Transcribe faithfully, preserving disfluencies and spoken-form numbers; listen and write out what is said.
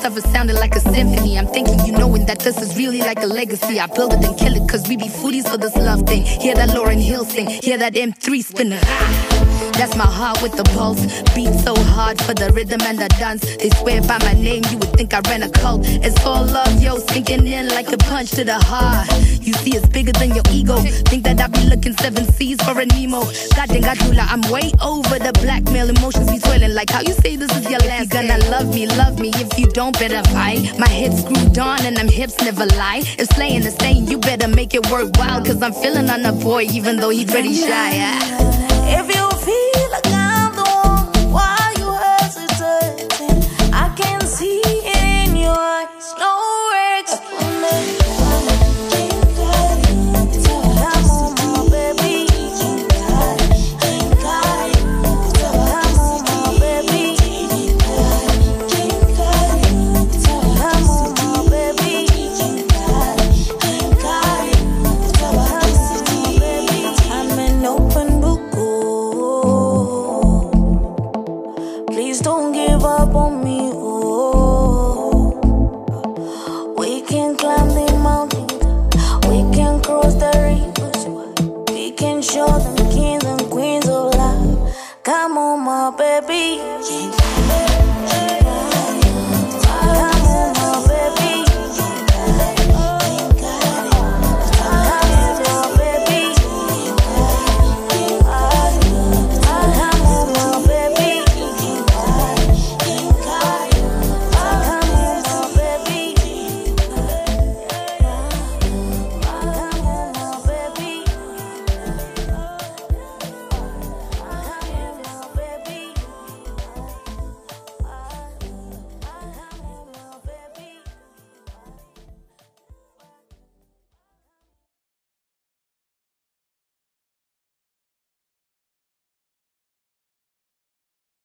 of it sounded like a symphony. I'm thinking you knowing that this is really like a legacy. I build it and kill it cause we be foodies for this love thing. Hear that Lauryn Hill sing, hear that M three spinner. That's my heart with the pulse. Beat so hard for the rhythm and the dance. They swear by my name, you would think I ran a cult. It's all love, yo, sinking in like a punch to the heart. You see it's bigger than your ego. Think that I be looking seven seas for a Nemo. Goddamn Gatula, I'm way over the blackmail. Emotions be swelling like how you say this is your last. You gonna love me, love me. If you don't, better fight. My hips screwed on and them hips never lie. If slaying is staying, you better make it worthwhile. Cause I'm feeling on a boy even though he's pretty shy. Yeah. If you feel like I'm the one, why you hesitating? I can see it in your eyes, no explanation. Come on, my baby. Come on, my baby. Come on, my baby. I'm an open book. Please don't give up on me, oh. We can climb the mountains, we can cross the rivers, we can show them kings and queens of love. Come on, my baby.